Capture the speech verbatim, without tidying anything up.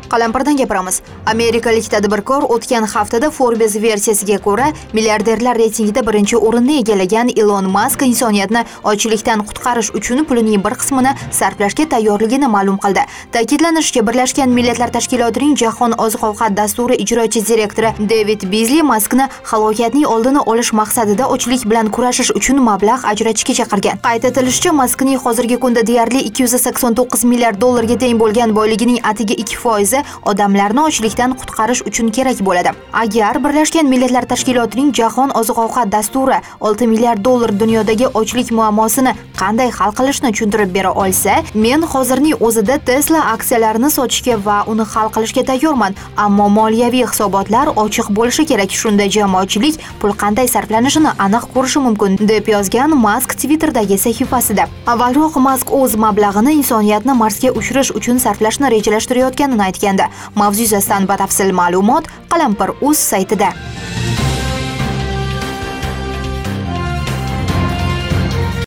Qalampirdan gapiramiz. Amerikalik tadbirkor o'tgan haftada Forbes versiyasiga ko'ra milliarderlar reytingida birinchi o'rinni egallagan Elon Musk insoniyatni ochlikdan qutqarish uchun pulining bir qismini sarflashga tayyorligini ma'lum qildi. Ta'kidlanishicha, Birlashgan Millatlar Tashkilotining Jahon oziq-ovqat dasturi ijrochi direktori David Beasley Muskni halokatning oldini olish maqsadida ochlik bilan kurashish uchun mablag' ajratishga chaqirgan. Qayd etilishicha, Muskning hozirgi kunda deyarli ikki yuz sakson to'qqiz milliard dollarga teng bo'lgan boyligining atigi ikki foizi odamlarni ochlikdan qutqarish uchun kerak bo'ladi. Agar Birlashgan Millatlar Tashkilotining Jahon oziq-ovqat dasturi olti milliard dollar dunyodagi ochlik muammosini qanday hal qilishni tushuntirib bera olsa, men hozirning o'zida Tesla aksiyalarini sotishga va uni hal qilishga tayyorman. Ammo moliyaviy hisobotlar ochiq bo'lishi kerak. Shunda jamoatchilik pul qanday sarflanishini aniq ko'rishi mumkin, deb yozgan Musk Twitter'dagi sahifasida. Avvalroq Musk o'z mablag'ini insoniyatni Marsga uchiirish uchun sarflashni rejalashtirayotganini aytgandi. Mavzu yuzasidan batafsil ma'lumot Qalampir.uz saytida.